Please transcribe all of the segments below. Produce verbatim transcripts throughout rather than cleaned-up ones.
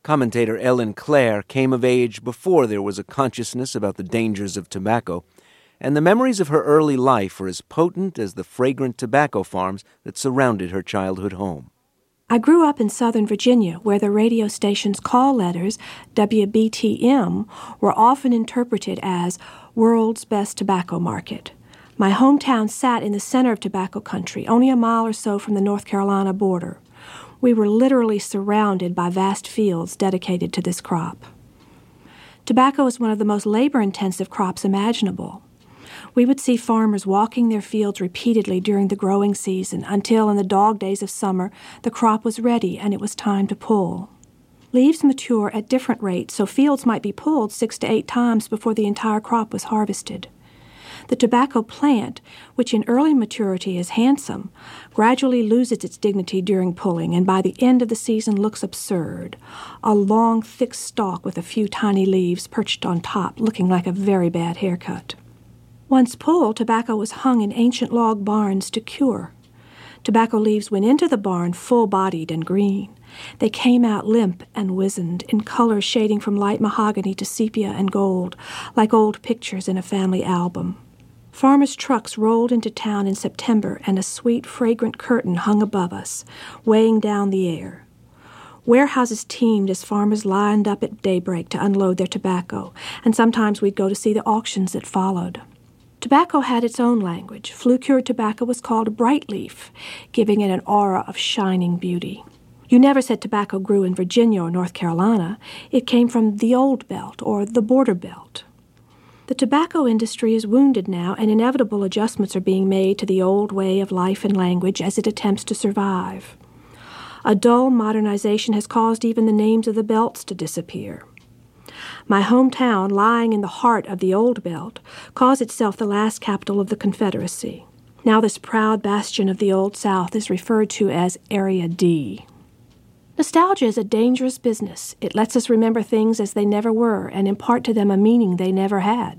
Commentator Ellen Clare came of age before there was a consciousness about the dangers of tobacco, and the memories of her early life are as potent as the fragrant tobacco farms that surrounded her childhood home. I grew up in Southern Virginia, where the radio station's call letters, W B T M, were often interpreted as World's Best Tobacco Market. My hometown sat in the center of tobacco country, only a mile or so from the North Carolina border. We were literally surrounded by vast fields dedicated to this crop. Tobacco is one of the most labor-intensive crops imaginable. We would see farmers walking their fields repeatedly during the growing season until, in the dog days of summer, the crop was ready and it was time to pull. Leaves mature at different rates, so fields might be pulled six to eight times before the entire crop was harvested. The tobacco plant, which in early maturity is handsome, gradually loses its dignity during pulling and by the end of the season looks absurd, a long, thick stalk with a few tiny leaves perched on top, looking like a very bad haircut. Once pulled, tobacco was hung in ancient log barns to cure. Tobacco leaves went into the barn full-bodied and green. They came out limp and wizened, in colors shading from light mahogany to sepia and gold, like old pictures in a family album. Farmers' trucks rolled into town in September, and a sweet, fragrant curtain hung above us, weighing down the air. Warehouses teemed as farmers lined up at daybreak to unload their tobacco, and sometimes we'd go to see the auctions that followed. Tobacco had its own language. Flue-cured tobacco was called bright leaf, giving it an aura of shining beauty. You never said tobacco grew in Virginia or North Carolina. It came from the Old Belt or the Border Belt. The tobacco industry is wounded now, and inevitable adjustments are being made to the old way of life and language as it attempts to survive. A dull modernization has caused even the names of the belts to disappear. My hometown, lying in the heart of the Old Belt, calls itself the last capital of the Confederacy. Now this proud bastion of the Old South is referred to as Area D. Nostalgia is a dangerous business. It lets us remember things as they never were and impart to them a meaning they never had.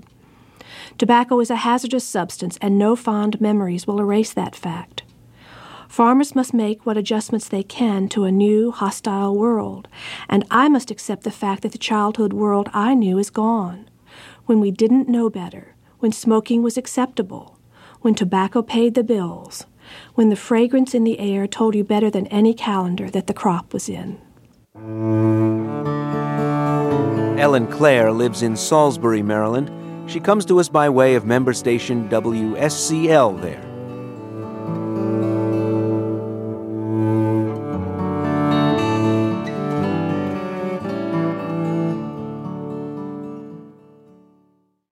Tobacco is a hazardous substance, and no fond memories will erase that fact. Farmers must make what adjustments they can to a new, hostile world, and I must accept the fact that the childhood world I knew is gone. When we didn't know better, when smoking was acceptable, when tobacco paid the bills, when the fragrance in the air told you better than any calendar that the crop was in. Ellen Clare lives in Salisbury, Maryland. She comes to us by way of member station W S C L there.